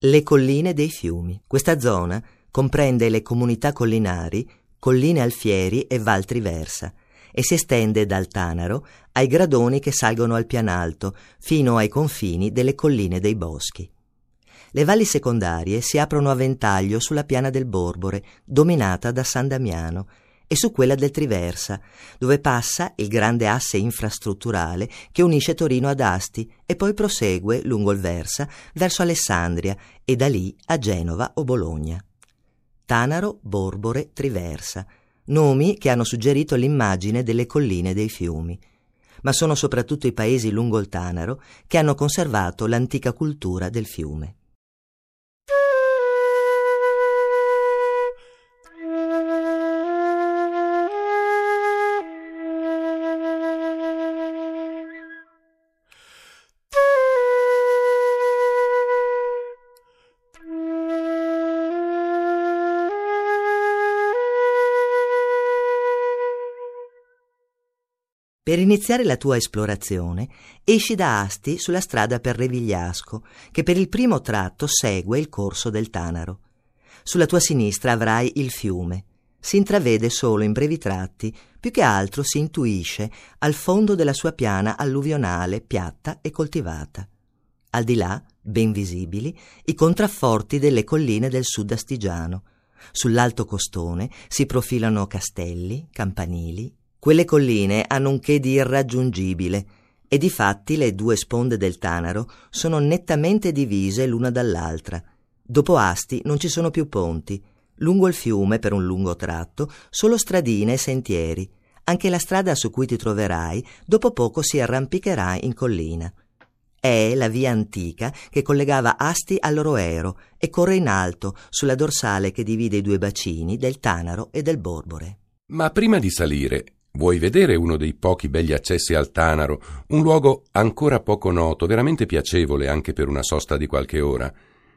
Le colline dei fiumi. Questa zona comprende le comunità collinari, Colline Alfieri e Val Triversa e si estende dal Tanaro ai gradoni che salgono al Pianalto fino ai confini delle colline dei boschi. Le valli secondarie si aprono a ventaglio sulla piana del Borbore, dominata da San Damiano, e su quella del Triversa, dove passa il grande asse infrastrutturale che unisce Torino ad Asti e poi prosegue lungo il Versa verso Alessandria e da lì a Genova o Bologna. Tanaro, Borbore, Triversa, nomi che hanno suggerito l'immagine delle colline dei fiumi. Ma sono soprattutto i paesi lungo il Tanaro che hanno conservato l'antica cultura del fiume. Per iniziare la tua esplorazione, esci da Asti sulla strada per Revigliasco, che per il primo tratto segue il corso del Tanaro. Sulla tua sinistra avrai il fiume. Si intravede solo in brevi tratti, più che altro si intuisce al fondo della sua piana alluvionale, piatta e coltivata. Al di là, ben visibili, i contrafforti delle colline del sud astigiano. Sull'alto costone si profilano castelli, campanili. Quelle colline hanno un che di irraggiungibile e difatti le due sponde del Tanaro sono nettamente divise l'una dall'altra. Dopo Asti non ci sono più ponti. Lungo il fiume, per un lungo tratto, solo stradine e sentieri. Anche la strada su cui ti troverai dopo poco si arrampicherà in collina. È la via antica che collegava Asti al Roero e corre in alto sulla dorsale che divide i due bacini del Tanaro e del Borbore. Ma prima di salire, vuoi vedere uno dei pochi begli accessi al Tanaro, un luogo ancora poco noto, veramente piacevole anche per una sosta di qualche ora?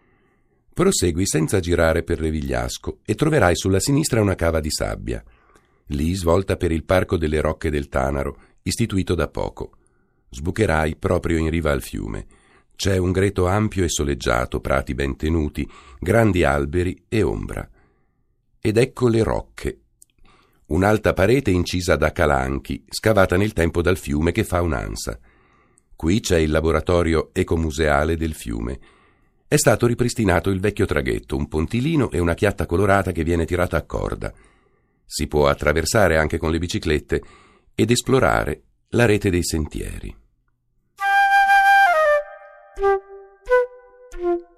Prosegui senza girare per Revigliasco e troverai sulla sinistra una cava di sabbia. Lì svolta per il Parco delle Rocche del Tanaro, istituito da poco. Sbucherai proprio in riva al fiume. C'è un greto ampio e soleggiato, prati ben tenuti, grandi alberi e ombra. Ed ecco le rocche. Un'alta parete incisa da calanchi, scavata nel tempo dal fiume che fa un'ansa. Qui c'è il laboratorio ecomuseale del fiume. È stato ripristinato il vecchio traghetto, un pontilino e una chiatta colorata che viene tirata a corda. Si può attraversare anche con le biciclette ed esplorare la rete dei sentieri.